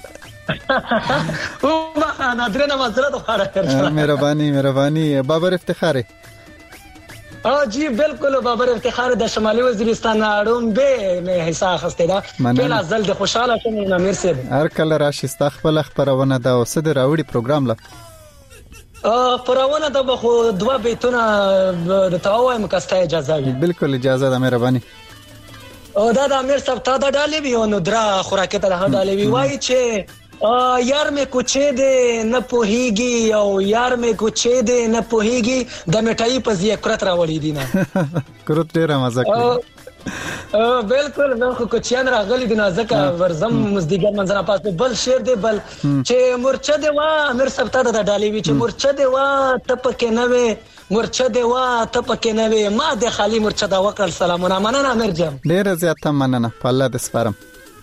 Speaker 13: او ما نادره نه معذرت غواړم
Speaker 4: مهرباني مهرباني بابر افتخاری
Speaker 13: او جی بالکل بابر افتخار د شمالي وزیرستان اړوم به مې حصہ خسته دا په ځل د خوشاله شوم امیر صاحب
Speaker 4: هر کله راشي استخبل خبرونه دا اوس د راوړي پروګرام لا
Speaker 13: ا پرونه د بخو دوا بیتونه د توایم کسته اجازه وي
Speaker 4: بالکل اجازه ده مهرباني
Speaker 13: او دا د امیر صاحب ته دا ډالې وی نو درا خوراکه ته ډالې وی وای چې یار مې کوچې دې نه پوهیږي او یار مې کوچې دې نه پوهیږي د مټای په ځای کرت راوړې دي نه
Speaker 4: کرت ډیره مزه کوي
Speaker 13: او بالکل نو خو کوچیان راغلي دي نه ځکه ورزم مزدیګر منځنه پاسه بل شیر دی بل چې مرچه دی وا امیر صاحب ته د ډالې وی چې مرچه دی وا ته پکې نه وې مرچه دی وا ته پکې نه وې ما د خالی مرچه دا وکړ سلامونه مننه امیر جان
Speaker 4: ډیره زیاته مننه په الله د سپارم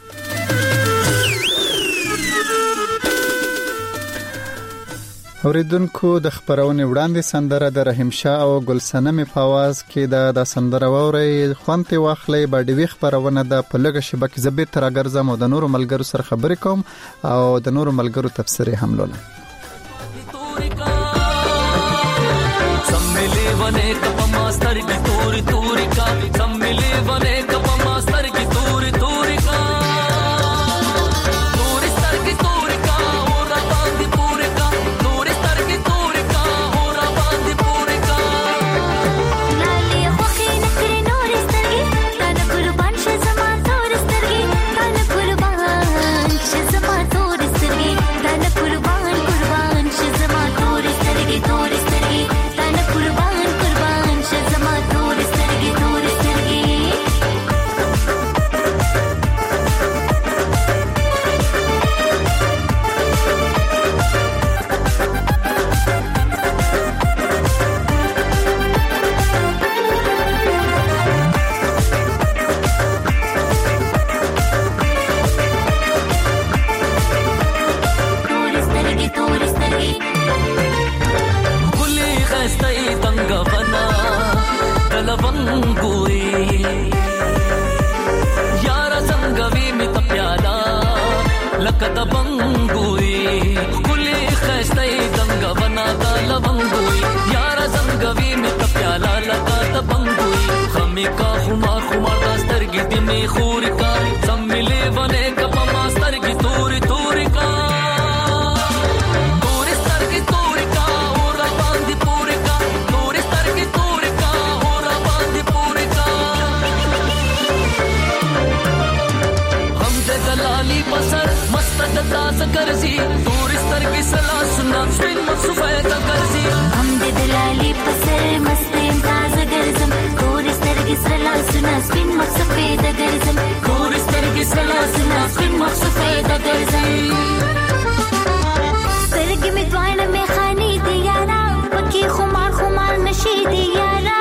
Speaker 4: اوریدونکو د خبرونه وړاندې سندره د رحیم شاه او ګلسنم په आवाज کې د د سندره ووري خوانته واخلې باډوي خبرونه د پلګه شبکې زبیر تر اگرزم او د نورو ملګرو سره خبرې کوم او د نورو ملګرو تفسیرې هم لولم سملي ونه کپ ماستر کی تور تور کا سملي ونه کپ ماستر کی تور تور کا تور سر کی تور کا اور باندې پور کا تور سر کی تور کا اور باندې پور کا
Speaker 7: لالی خوخي نکري نور سترګي تا قربان شه زما تور سترګي تا قربان شه زما تور سترګي تا قربان قربان شه زما تور سترګي تور سترګي تا قربان قربان شه زما تور سترګي تور سترګي
Speaker 14: Turi ګرځي تور سترګې سلاسونه سپین مخ سفیده ګرځي
Speaker 7: هم د دلالي په سر مستې تازه ګرځم تور سترګې سلاسونه سپین مخ سفیده ګرځم
Speaker 14: تور سترګې سلاسونه سپین مخ سفیده ګرځي
Speaker 7: سترګې مې دوانه مې خاني دي یارا پکې خمار خمار نشي دي یارا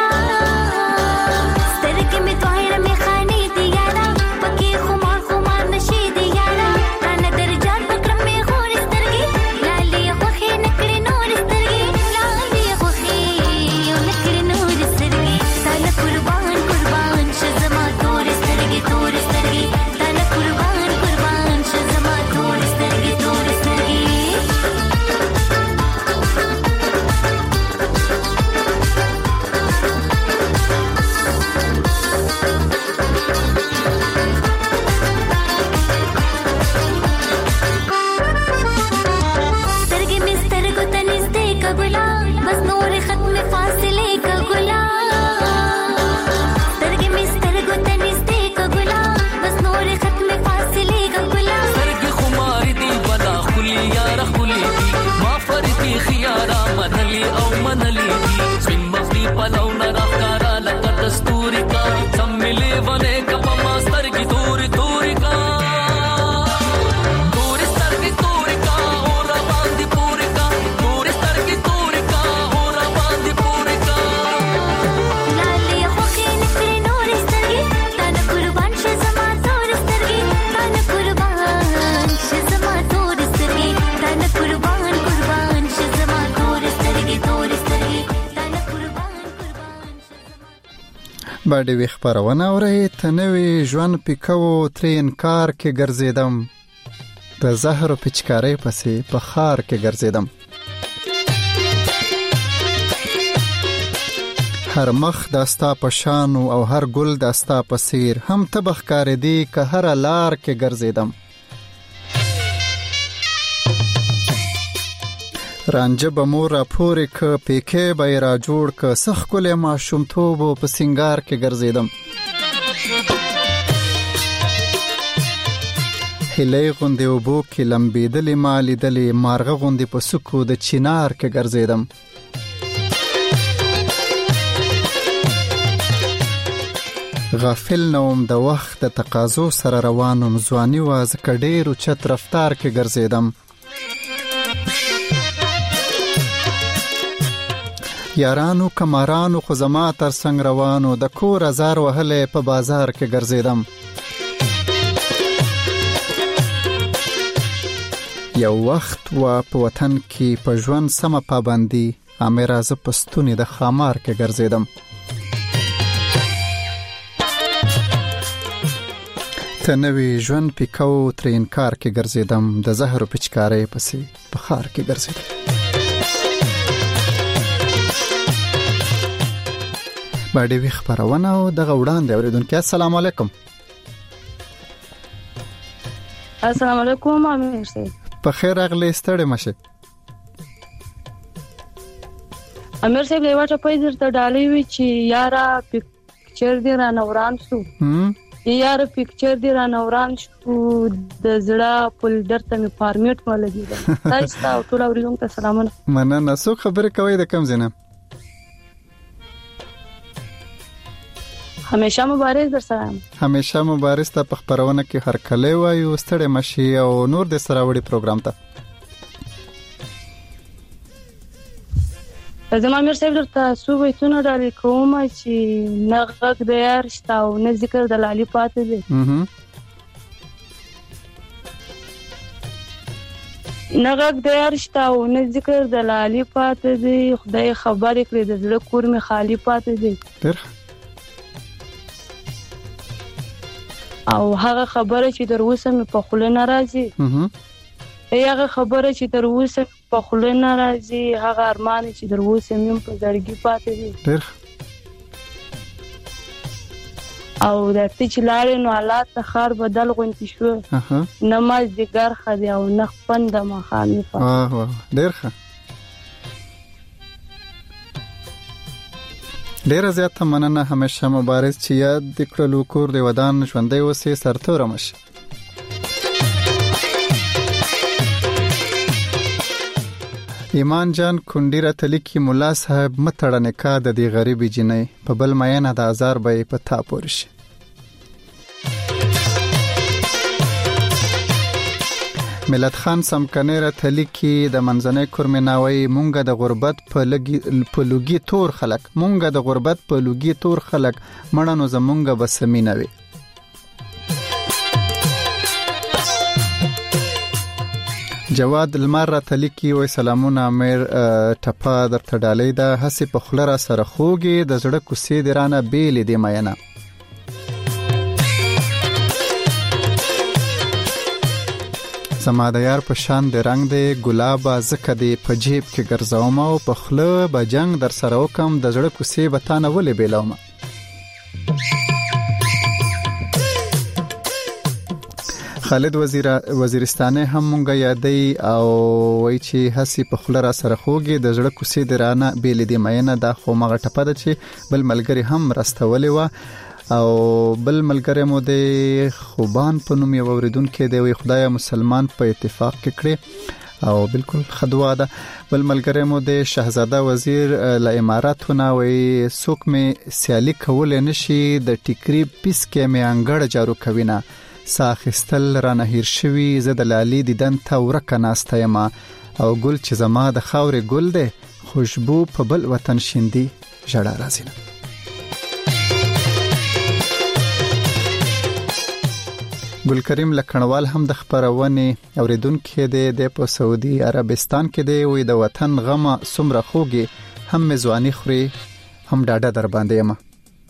Speaker 7: سترګې مې دوانه مې خاني دي یارا پکې خمار خمار نشي دي یارا رانه درجات پکړم مې خور سترګې لالي خوخي نکړې نور سترګې لالي خوخي نکړې نور سترګې تعالی قربان قربان شزما تور سترګې تور سترګې تعالی قربان قربان شزما تور سترګې تور سترګې سترګې مې سترګو ته نږدې که ګلاب بس نورې ختمې فاصلې که ګلاب سترګې مې سترګو ته نږدې که ګلاب بس نورې ختمې فاصلې که ګلاب
Speaker 14: سترګې خمار دي بلا خولي یاره خولي دي ما فردي خيارا منلي او منلي دي سپین مخ دي پلو نه راښکارا لکه دستوري کا سم ملي ونه کپه ما سترګې تورې تورې کا تورې سترګې تورې کا اور باندې پورې کا تورې سترګې تورې کا اور باندې پورې کا
Speaker 7: لالي خوخي نکړې نور سترګې تعالی قربان شه زما تور سترګې تعالی قربان شه زما تور سترګې تعالی قربان قربان شه زما تور سترګې تور سترګې تعالی قربان قربان
Speaker 4: باندې وی خبرونه اوري تنوي ژوند پکاو ترې انکار کې ګرځیدم د زهر او پچکارې پسې په خار کې ګرځیدم هر مخ داستا پشان او هر ګل داستا پسیر هم تبخ کار دی که هر لار کې ګرځیدم رانجه به مور را پورې ک پیکې به را جوړ ک سخ کله ماشوم توب په سنگار کې ګرځیدم هلې غوندې وبو کې لمبېدلې مالې دلې مارغه غوندې په سکو د چینار کې ګرځیدم غافل نوم د وخت د تقاضو سره روانم ځواني واز کډېرو چت رفتار کې ګرځیدم یارانو کمارانو خو زما تر څنګ روانو د کور هزار وهلې په بازار کې ګرځیدم یو وخت وا په وطن کې په ژوند سم پابندي امیر از پستونی د خامار کې ګرځیدم تنوي ژوند پکاو تر انکار کې ګرځیدم د زهر او پچکارې پسې په خار کې ګرځیدم باندې وی خبرونه او د غوډان دی اوریدونکو السلام علیکم
Speaker 11: السلام علیکم امیر سي
Speaker 4: په خیر اغلی ستړي مشه
Speaker 11: امیر صاحب لیواټه پیدر ته ډالې وی چې یارا پکچر دی را نوران شو
Speaker 4: هم
Speaker 11: یارا پکچر دی را نوران شو د زړه فولډر ته می فارمیټ ولګی دا تاسو ټول اوریدونکو سلامونه
Speaker 4: مننه سو خبره کوي د کم زنه
Speaker 11: همیشه مبارک در سره
Speaker 4: همیشه مبارک ته په خبرونه کې هر کله وایو ستړي مشي او نور د سراوړي پروګرام ته
Speaker 11: زما امیر صاحب درته څو بیتونه ډالې کوم چې نه غږ د یار شته او نه ذکر د لالي پاتې دی نه غږ د یار شته او نه ذکر د لالي پاتې دی خدای خبرې کړې د زړه کور مې خالی پاتې دی او هغه خبره چې در اوسه مې په خوله ناراضي هغه خبره چې در اوسه په خوله ناراضي هغه ارمان چې در اوسه مې په زړګي پاتې دي او د چې لارې نو حالات د خار بدل غونتی شو نماز دیګر خدي او نخ پند ما خالفه
Speaker 4: واه واه ډېر ښه ډېر زیات مننه همیشه مبارک چې یاد دکړلو کور دی ودان ژوندۍ اوسې سرتور مشه ایمان جان کونډی راته لیکي مولا صاحب متړه نکاح د دې غریبې جنۍ په بل میانه د هزار به په تا پورې شي. ملت خان سمکنه راته لیکي د منځنۍ کورمناوي مونږه د غربت په لګي په لوګي تور خلک مونږه د غربت په لوګي تور خلک مړنو زمونږه بسمینه وي. جواد المار راته لیکي وای سلامونه امیر ټپا درته ډالۍ ده هسې په خوله را سره خوږې د زړه کوڅې دې رانه بیلې دې میینه. زما د یار په شان د رنگ دی ګلابه زکه دی په جیب کې ګرځوم او په خوله به جنگ در سره وکم د زړه کوڅې به تا نه ولې بیلوم. خالد وزیر وزیرستانه هم مونږه یادې او وای چې هسي په خوله را سره خوږي د زړه کوڅې درانه بیل دی مینه دا خو مغه ټپه ده چې بل ملګری هم راستولې و او بل ملګری مو د خوبان په نوم یو اوریدونکو دی وي خدای مسلمان په اتفاق کې کړی او بالکل خدوا ده. بل ملګری مو د شهزاده وزیر ل اماراتونه وي څوک می سیالي کول نشي د ټیکری پیس کې می انګړ جارو کوینه ساخستل رانه هیر شوی زه د لالي دیدن ته ورکه ناسته یم او ګل چې زما د خاورې ګل دی خوشبو په بل وطن شیندي ژړا راځي نه. ګل کریم لکھنوال هم د خبرونه اوریدونکو دی د په سعودي عربستان کې دی وي د وطن غمه سمره خوږي هم مزوانی خوري هم ډاډه در باندې یم.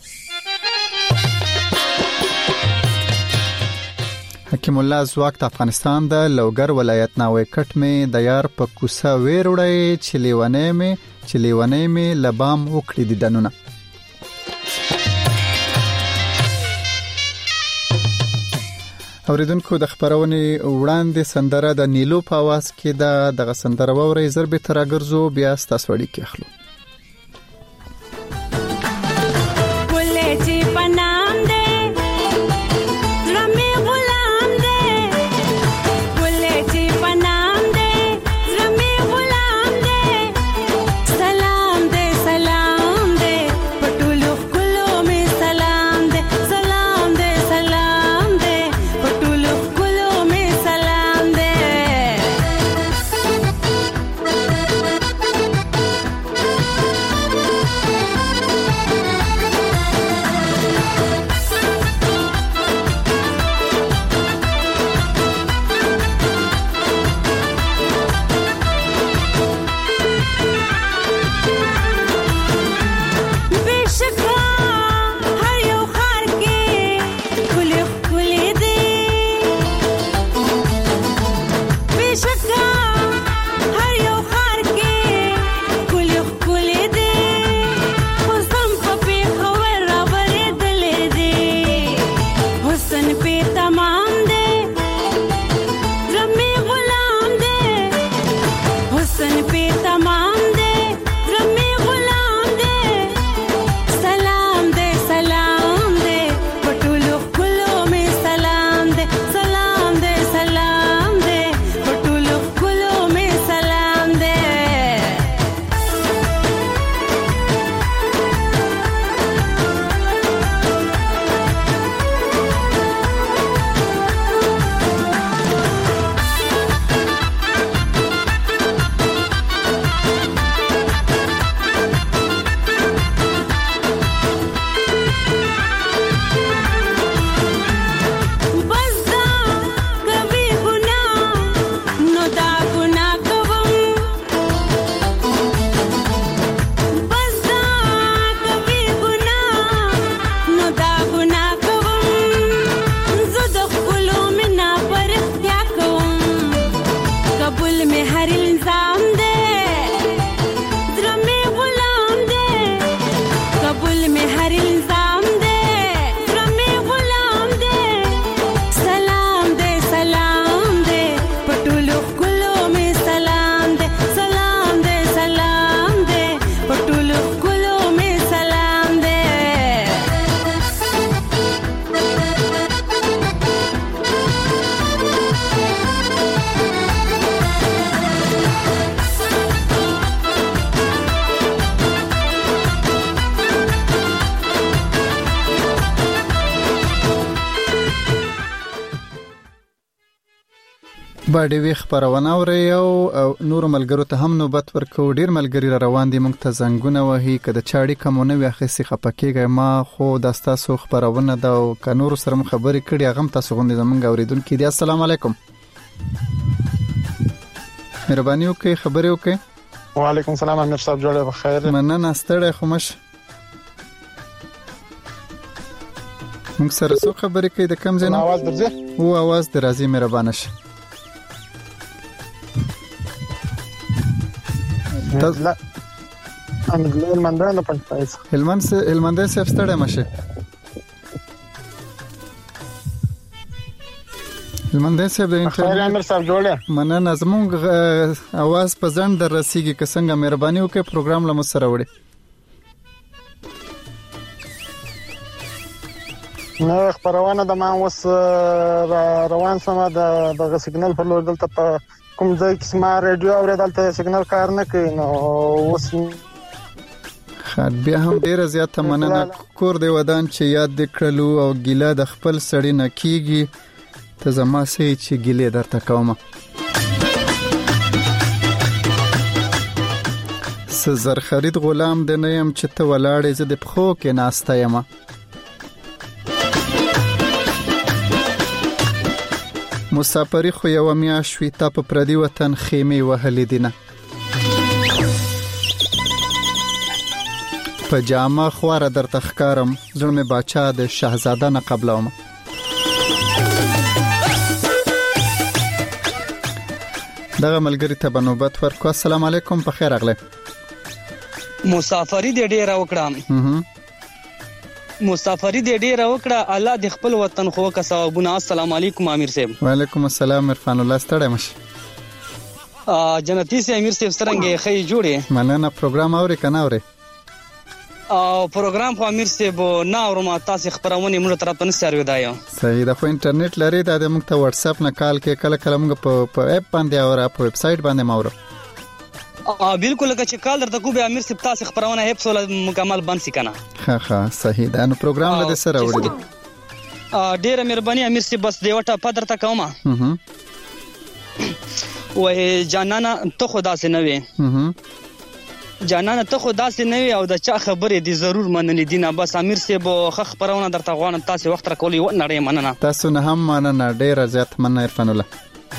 Speaker 4: حکیم الله زواک د افغانستان د لوګر ولایت ناوې کټ می د یار په کوسه ویر وړي چې لیونه می چې لیونه می لبام وکړي د دنونه. اوریدونکو د خبرونه وړاندې سندره د نیلو په आवाज کې د دغه سندره ووري زر به ترګرزو بیا ستاسو وړي کې اخلو. باندې وی خبرونه اوري او نور ملګرو ته هم نوبت ورکو. ډیر ملګری را روان دي مونږ ته زنګونه وهي کده چاړي کومونه وي اخیسي خپکیږي ما خو د تاسو خبرونه دا او ک نور سره خبرې کړي هغه تاسو غوندي زمونږ اوریدونکو دي. السلام علیکم. مهرباني وکړئ خبرې وکړئ.
Speaker 15: وعلیکم السلام امیر صاحب جوړه بخیر.
Speaker 4: مننه ستړی خو مش موږ سره څو خبرې کوي د کم ځای نه आवाज درځي او आवाज درازي مهربانه شي.
Speaker 15: لا انا هلمندانه پنځه
Speaker 4: هلمند سه هلمند سه ستړی مشه هلمند سه د انټرنیټ
Speaker 15: امیر صاحب جوړه
Speaker 4: مننه زموږ आवाज په ځند در رسیږي که څنګه مهرباني وکړئ پروګرام له مو سره وړي.
Speaker 15: نو خبرونه د ما اوس روان سم د د سیګنال په لور دلته په کوم ځای کې سم رادیو اوریدل ته سیګنال کار نه کوي نو اوس
Speaker 4: خاط بیا هم ډیر زیاته مننه کور دی ودان چې یاد دکړلو او ګیله د خپل سړی نه کیږي ته زما سي چې ګیله درته کوم. سزر خرید غلام د نیم چې ته ولاړې زه د پخو کې ناسته یم. مسافری خو یو میاش وی تا په پردي وطن خیمه وهلې دینه په جامه خواره در تخکارم زړه مې باچا د شاهزاده نه قبلوم. دغه ملګری ته بنوبت ورکو. السلام علیکم په خیر اغله.
Speaker 16: مسافری دې ډیر وکړم مسافری دې ډیر وکړه الله د خپل وطن خو کا ثوابونه. السلام علیکم امیر صاحب.
Speaker 4: وعلیکم السلام عرفان الله ستړی مش
Speaker 16: ا جنتی سي امیر صاحب سترنګ خې جوړې
Speaker 4: مننه. پروګرام اوري کنه اوري
Speaker 16: او پروګرام خو امیر صاحب نه اورم تاسو خبرونه موږ طرف نه سره ودایو.
Speaker 4: صحیح ده خو انټرنیټ لري دا موږ ته واتس اپ نه کال کې کله کله موږ په اپ باندې او په ویب سټ باندې ماورو.
Speaker 16: ا بالکل لکه چې کال درته کو به امیر صاحب تاسو خبرونه هپ سول مکمل بند سي کنه.
Speaker 4: ها ها صحیح ده. نو پروګرام له سره وړي.
Speaker 16: ا ډیره مهرباني امیر صاحب بس دیوټه پدر تا کومه.
Speaker 4: هم
Speaker 16: وای جانانا ته خدا سي نه وي.
Speaker 4: هم
Speaker 16: جانانه ته خدا سي نه وي او د چا خبرې دي ضرور منلې دي نه. بس امیر صاحب خ خبرونه درته غواړم تاسو وخت را کولی و نړۍ مننه.
Speaker 4: تاسو نه هم مننه ډیره زیات مننه عرفان الله.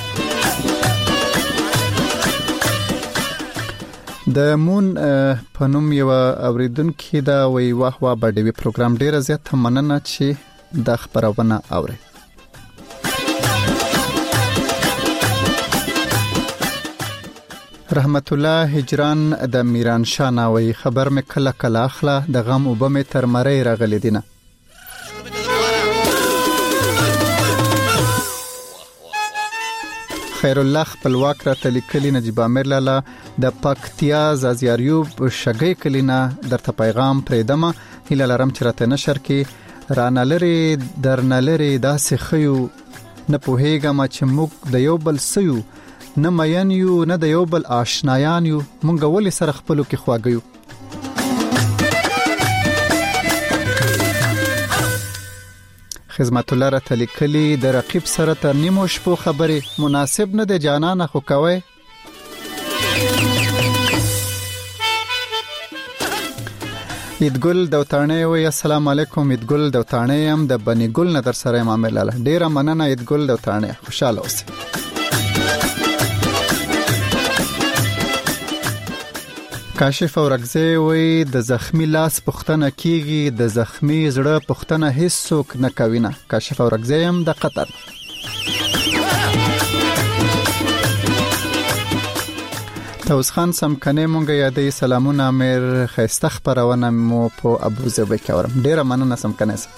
Speaker 4: د مون پنوم یو اوریدونکو دا وی واه واه بډوي پروګرام ډیره زیات مننه چې د خبرونه اوري. رحمت الله هجران د میران شاناوي خبر مې کله کله اخلا د غم وبم تر مړی راغلی دینه. خیر الله خپلواک را تلیکلی نجیب امیر لاله د پکتیا زازیاریوب شګی کلینا درته پیغام پریدمه هیله لرم چې راته نشر کې رانلری درنلری داسې خيو نه پوهېګم چې موږ د یو بل سيو نه مین یو نه د یو بل آشنایان یو مونږ ولې سره خپلو کې خواږیو. خدمت الله را تلیکلی د رقیب سره تر نیمو شپو خبرې مناسب نه دی جانانه خو کوي. ایدګل دوتانه وی السلام علیکم. ایدګل دوتانه يم د بنی ګل نظر سره امام لاله ډیره مننه ایدګل دوتانه خوشاله اوسئ. کاشف اورګزی وی د زخمی لاس پختنه کیږي د زخمی زړه پختنه هیڅ څوک نه کوي نه. کاشف اورګزی هم د قطر. توس خان سمکنه مونږه یادې سلامونه امیر خسته خبرونه مو په ابو ظبي کې اورم ډیره مننه سمکنه سره.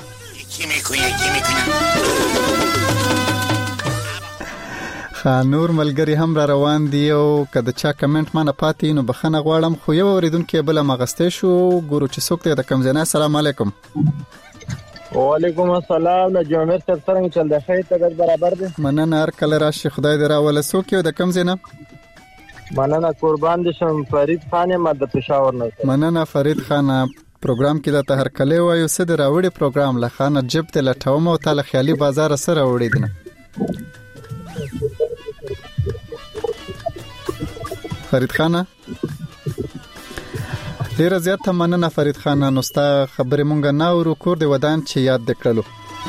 Speaker 4: خانور ملګری هم را روان دی او کله چا کمنټ مانه پاتې نو بخنه غواړم خو یو اوریدونکو بل مغسته شو ګورو چې څوک ته د کم زنه. السلام علیکم.
Speaker 17: وعلیکم السلام. نجومر سره څنګه چل دی؟ خیر ته برابر دی.
Speaker 4: مننه هر کله راشي خدای دې راول. څوک یو د کم زنه؟
Speaker 17: مننه قربان دي شم فرید خان یم د پېښور نه.
Speaker 4: مننه فرید خان. پروګرام کې د هر کله وایو سد راوړي پروګرام لخانه جبت لټوم او تعالی خیالي بازار سره وړي دي. فرید خان ډیر زیاته مننه فرید خان، نو ستا خبرې مونږ نه اورو، کور د ودان چې یاد دکړلو.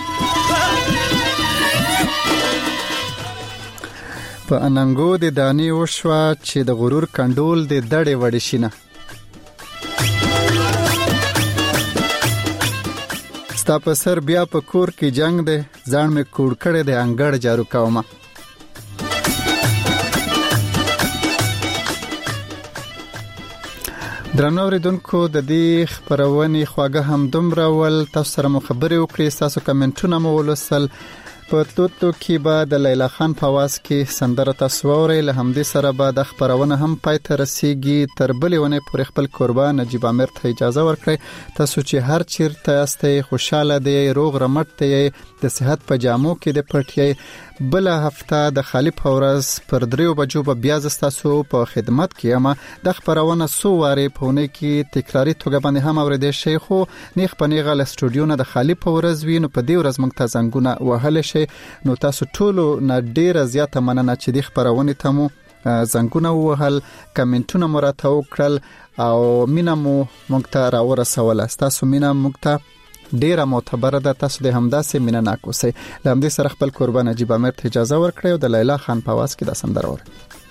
Speaker 4: په اننګو د دانی وشوا چې د غرور کنډول د دړې وړې شینه. ستا په سر بیا په کور کې جنگ دی، ځان مې کوړ کړی دی انګړ جارو کومه. درنو اوریدونکو د دې خبرونې خواږه هم دومره ول، تاسو سره مو خبرې وکړې، تاسو کمنټونه مو ولوستل. په تلوتو کې به د لیلا خان په आवाज کې سندره تاسو اورئ. له همدې سره به د خبرونه هم پای ته رسیږي. تر بلې ونې پورې خپل قربان نجیب امیر ته اجازه ورکړئ. تاسو چې هر چیرته یاستئ، خوشاله دی، روغ رمټ دی، د صحت په جامو کې د پټیای. بل هفته د خالی پورز پر دریو بجو به بیا زستاسو په خدمت کې اما د خبرونه سو واره پونه کې تکراری توګه باندې هم اوریدل شي. خو نیخ پنیغه ل سټوډیو نه د خالی پورز وینو په دې ورځ موږ ته زنګونه وهل شي. نو تاسو ټولو نه ډیره زیاته مننه چې د خبرونه ته مو زنګونه وهل، کمنټونه مرته وکړل او مینا مو موږ ته راورسول. تاسو مینا موږ ته ډیره معتبره ده. تاسو د همداسې مینه ناکوسي. لامدې سره خپل قربان نجیب امیر ته اجازه ورکړئ او د لیلا خان په आवाज کې د سندره اورئ.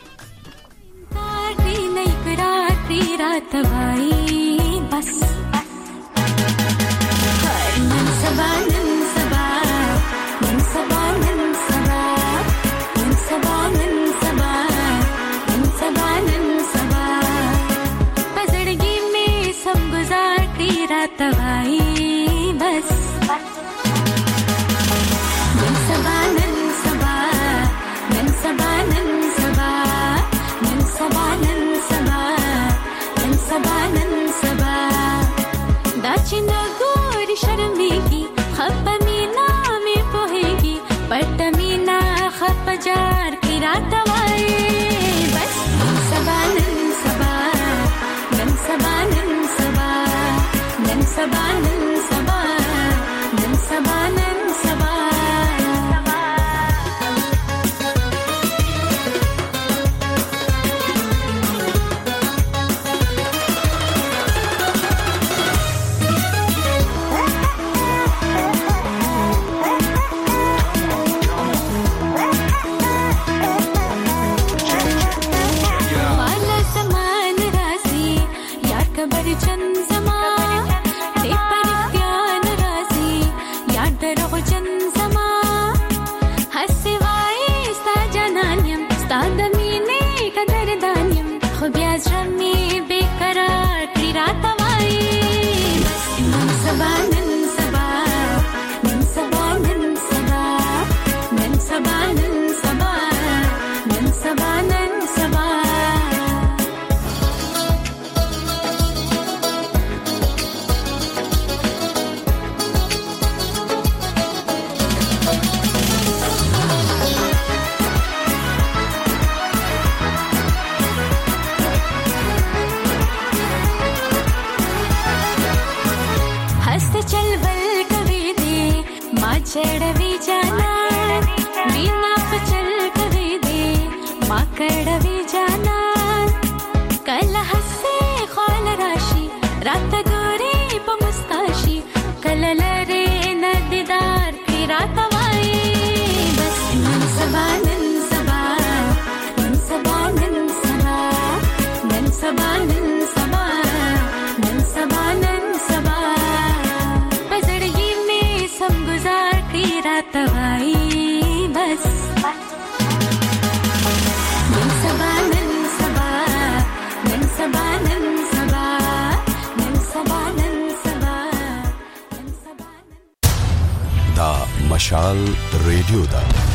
Speaker 12: चढ़वी जाना बिना पचल कभी दे माँ कड़वी जाना कल हंसे ख्वाल राशि रात गोरे पमुस्ताशी कल लरे नदीदार की रात वाई बस नन सबा नन सबा नन सबा नन सबा नन सबा नन सबा नन सबा नन सबा पजड़गी में सब गुजार रात वाई बस नन सबा नन सबा नन सबा नन सबा नन सबा नन सबा नन सबा दा मशाल रेडियो दा